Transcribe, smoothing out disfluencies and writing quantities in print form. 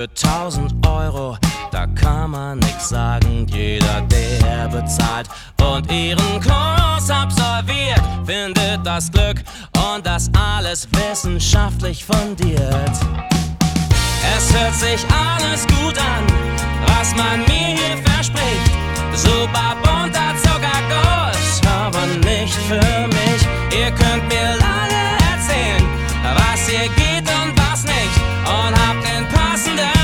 Für 1.000 €, da kann man nix sagen. Jeder, der bezahlt und ihren Kurs absolviert, findet das Glück und das alles wissenschaftlich fundiert. Es hört sich alles gut an, was man mir hier verspricht. Super bunter Zuckerguss, aber nicht für mich. Ihr könnt